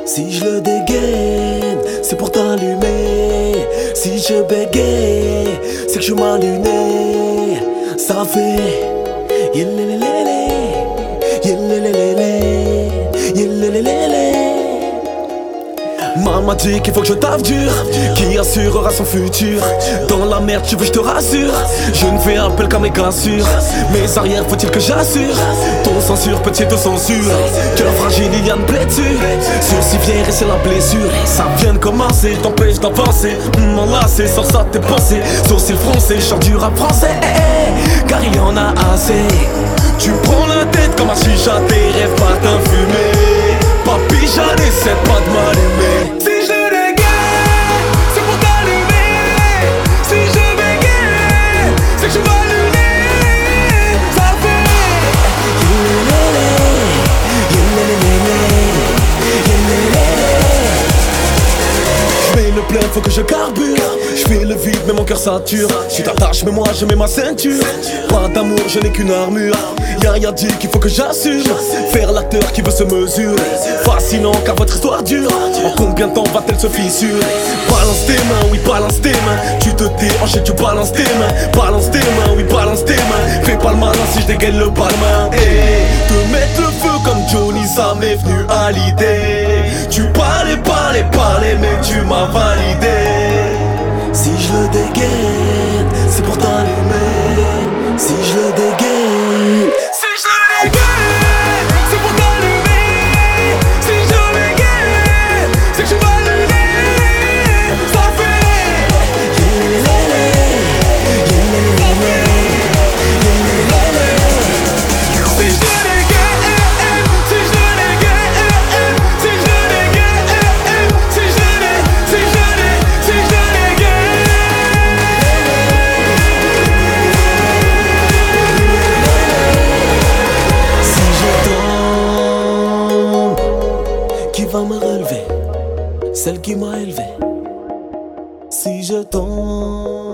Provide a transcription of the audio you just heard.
Si je le dégaine, c'est pour t'allumer. Si je bégaye, c'est que je m'allumais. Ça fait yélélélélé, yélélélélé, yélélélélé. Maman dit qu'il faut que je taffe dur, qui assurera son futur. Dans la merde tu veux je te rassure, je ne fais appel qu'à mes cassures. Mes arrières faut-il que j'assure, ton censure petite censure. Cœur fragile il y a une blessure, sourcil vient et c'est la blessure. Ça vient de commencer, t'empêche d'avancer. Enlacé, sors ça de tes pensées. Sourcil froncé, chant du rap français, car il y en a assez. Tu prends la tête comme un chicha, tes rêves partent en fumée. Papy, j'en essaie pas de m'allumer. Si je dégaine, c'est pour t'allumer. Si je bégaye, c'est que je m'allumer. Ça fait je mets le plein, faut que je carbure. Je fais le vide, mais mon cœur sature. Tu t'attaches, mais moi je mets ma ceinture. Pas d'amour, je n'ai qu'une armure. Y'a dit qu'il faut que j'assume. Faire l'acteur qui veut se mesurer. Fascinant car votre histoire dure. En combien de temps va-t-elle se fissurer? Balance tes mains, oui balance tes mains. Tu te déhanches et tu balances tes mains. Balance tes mains, oui balance tes mains. Fais pas le malin si je dégaine le palmin. Te mettre le feu comme Johnny, ça m'est venu à l'idée. Tu parlais, mais tu m'as validé. Si je le dégaine, c'est pour t'allumer. Si je le dégaine, si je dégaine, c'est pour t'allumer. Si je bégaye, c'est que je m'allumer. Ça fait si je dégaine, si je dégaine, si je dégaine, si je qui va me relever, celle qui m'a élevé. Si je tombe